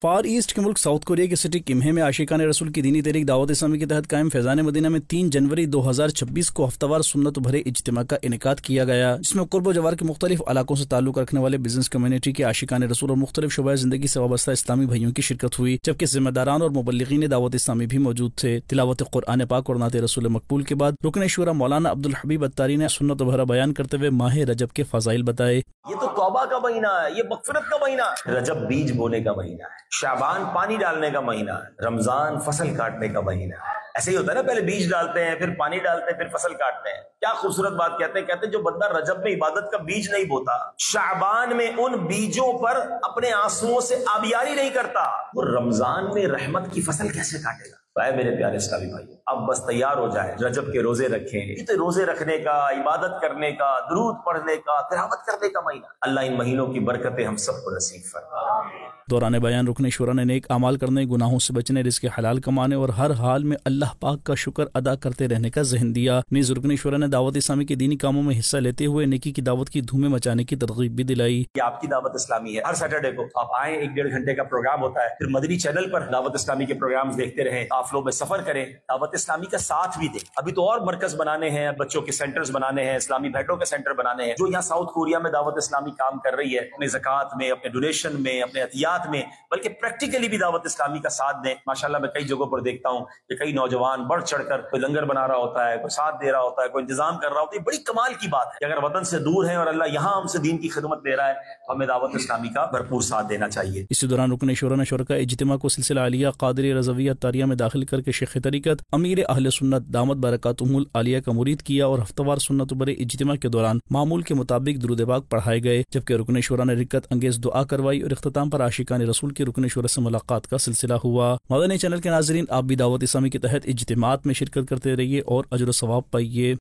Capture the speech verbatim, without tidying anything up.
For east کے ملک south Korea کی سٹی کمہے میں عاشقان رسول کی دینی تحریک دعوت اسلامی کے تحت قائم فیضان مدینہ میں تین جنوری دو ہزار چھبیس کو ہفتہ وار سنت بھرے اجتماع کا انعقاد کیا گیا، جس میں قرب و جوار کے مختلف علاقوں سے تعلق رکھنے والے بزنس کمیونٹی کے عاشقان رسول اور مختلف شعبۂ زندگی سے وابستہ اسلامی بھائیوں کی شرکت ہوئی، جبکہ ذمہ داران اور مبلغین دعوت اسلامی بھی موجود تھے۔ تلاوت قرآن پاک اور نعت رسول مقبول کے بعد رکن شورا مولانا عبدالحبیب اتاری نے سنت بھرا بیان کرتے ہوئے ماہ رجب کے فضائل بتائے۔ یہ تو توبہ کا مہینہ ہے، یہ مغفرت کا مہینہ ہے، رجب بیج بونے کا مہینہ ہے، شعبان پانی ڈالنے کا مہینہ ہے، رمضان فصل کاٹنے کا مہینہ ہے۔ ایسے ہی ہوتا ہے نا، پہلے بیج ڈالتے ہیں، پھر پانی ڈالتے ہیں، پھر فصل کاٹتے ہیں۔ کیا خوبصورت بات کہتے ہیں، کہتے ہیں جو بندہ رجب میں عبادت کا بیج نہیں بوتا، شعبان میں ان بیجوں پر اپنے آنسوؤں سے آبیاری نہیں کرتا، وہ رمضان میں رحمت کی فصل کیسے کاٹے گا؟ اے میرے پیارے اسلامی بھائی، اب بس تیار ہو جائیں، رجب کے روزے رکھیں۔ یہ تو روزے رکھنے کا، عبادت کرنے کا، درود پڑھنے کا، تلاوت کرنے کا مہینہ۔ اللہ ان مہینوں کی برکتیں ہم سب کو نصیب فرمائے۔ دوران بیان رکن شورا نے نیک اعمال کرنے، گناہوں سے بچنے، رزق حلال کمانے اور ہر حال میں اللہ پاک کا شکر ادا کرتے رہنے کا ذہن دیا۔ نیز رکن شورا نے دعوت اسلامی کے دینی کاموں میں حصہ لیتے ہوئے نیکی کی دعوت کی دھومیں مچانے کی ترغیب بھی دلائی۔ یہ آپ کی دعوت اسلامی ہے، ہر سیٹرڈے کو آپ آئیں، ایک ڈیڑھ گھنٹے کا پروگرام ہوتا ہے، پھر مدنی چینل پر دعوت اسلامی کے پروگرامز دیکھتے رہیں، قافلوں میں سفر کریں، دعوت اسلامی کا ساتھ بھی دیں۔ ابھی تو اور مرکز بنانے ہیں، بچوں کے سینٹرز بنانے ہیں، اسلامی بھائیوں کے سینٹر بنانے ہیں۔ جو یہاں ساؤتھ کوریا میں دعوت اسلامی کام کر رہی ہے، اپنے زکوٰۃ میں، اپنے ڈونیشن میں، اپنے عطیات میں، بلکہ پریکٹیکلی بھی دعوت اسلامی کا ساتھ دیں۔ ماشاءاللہ میں کئی جگہوں پر دیکھتا ہوں کہ کئی نوجوان بڑھ چڑھ کر کوئی لنگر بنا رہا ہوتا ہے، کوئی ساتھ دے رہا ہوتا ہے، کوئی انتظام کر رہا ہوتا ہے۔ یہ بڑی کمال کی بات ہے کہ اگر وطن سے دور ہیں اور اللہ یہاں ہم سے دین کی خدمت دے رہا ہے تو ہمیں دعوت اسلامی کا بھرپور ساتھ دینا چاہیے۔ اسی دوران رکن شورا نے شرکاء اجتماع کو سلسلہ عالیہ قادری رضویہ تاریہ میں داخل کر کے شیخ طریقت امیر اہل سنت دامت برکاتہم العالیہ کا مرید کیا اور ہفتہ وار سنت برے اجتماع کے دوران معمول کے مطابق درود پاک پڑھائے گئے، جبکہ رکن شورا نے رکعت انگیز دعا کروائی اور اختتام پر عاشقان رسول کے رکن شورا سے ملاقات کا سلسلہ ہوا۔ مدنی چینل کے ناظرین، آپ بھی دعوت اسلامی کے تحت اجتماعات میں شرکت کرتے رہیے اور اجر و ثواب پائیے۔